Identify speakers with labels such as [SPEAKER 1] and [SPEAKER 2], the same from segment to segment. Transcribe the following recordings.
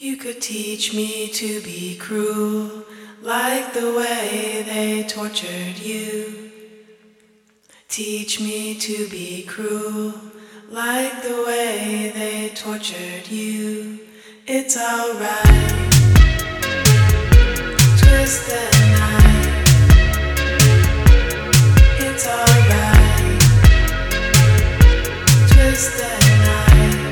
[SPEAKER 1] You could teach me to be cruel, like the way they tortured you. Teach me to be cruel, like the way they tortured you. It's alright. Twist the knife. It's alright. Twist the knife.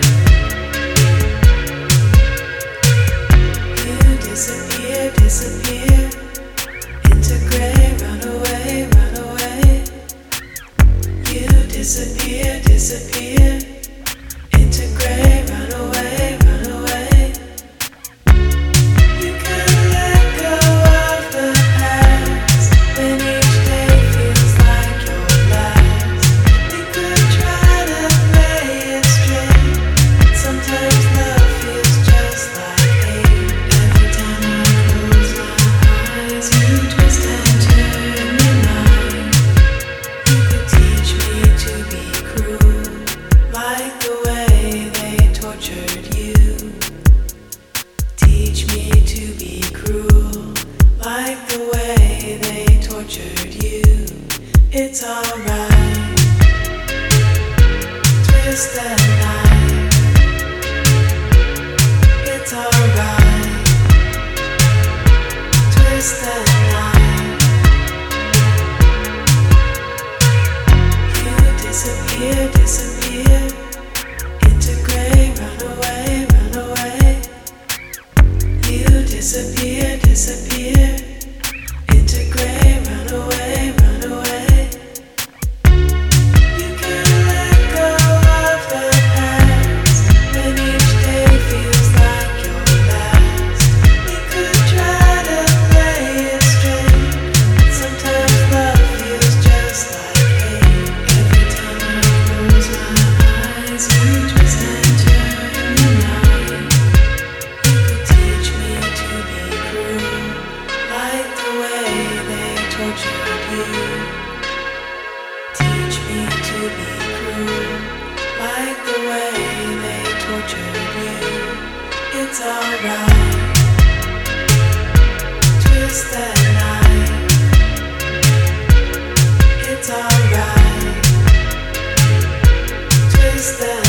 [SPEAKER 1] You disappear, disappear into gray. Run away, run away. You disappear, disappear into gray. Run away, run away. You can let go of the past when each day feels like your last. We could try to play it straight. Sometimes love feels just like hate. Every time I close my eyes, you twist and turn your mind. You could teach me to be cruel, like the way they tortured you. Teach me to be cruel, like the way they tortured you. It's alright. Twist the knife. It's alright. Twist the knife. You disappear, disappear into gray. Run away, run away. You disappear, disappear into gray. Run away, run away. You can let go of the past when each day feels like your last. We could try to play it straight. Sometimes love feels just like hate. Every time I close my eyes, you twist and turn your mind. You could teach me to be cruel, like the way they tortured you. Teach me to be cruel, like the way they tortured you. It's alright. Twist the knife. It's alright. Twist the